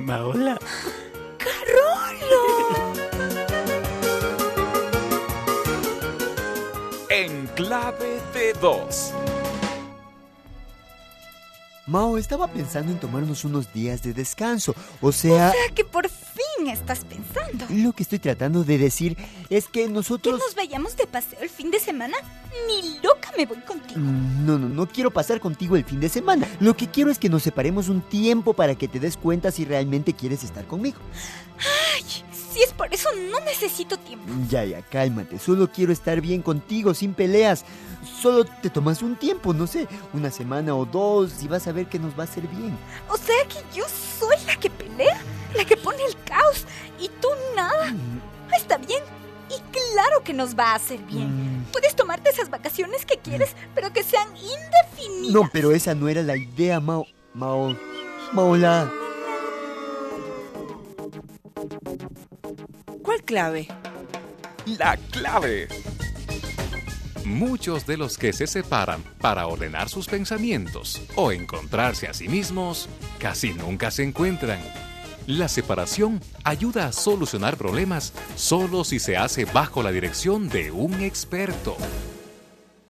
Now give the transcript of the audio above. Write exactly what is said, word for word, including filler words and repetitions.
Maola. ¡Carolo! En clave de dos. Mao, estaba pensando en tomarnos unos días de descanso. O sea... O sea que por fin estás pensando. Lo que estoy tratando de decir es que nosotros... ¿Que nos vayamos de paseo el fin de semana? Ni loca me voy contigo. No, no, no quiero pasar contigo el fin de semana. Lo que quiero es que nos separemos un tiempo para que te des cuenta si realmente quieres estar conmigo. Ay, si es por eso no necesito tiempo. Ya, ya, cálmate. Solo quiero estar bien contigo, sin peleas. Solo te tomas un tiempo, no sé, una semana o dos y vas a ver que nos va a hacer bien. O sea que yo soy la que pelea, la que pone el caos y tú nada. Está bien. Y claro que nos va a hacer bien. Mm. Puedes tomarte esas vacaciones que quieres, mm. pero que sean indefinidas. No, pero esa no era la idea, Mao. Mao. Maola. ¿Cuál clave? La clave. Muchos de los que se separan para ordenar sus pensamientos o encontrarse a sí mismos casi nunca se encuentran. La separación ayuda a solucionar problemas solo si se hace bajo la dirección de un experto.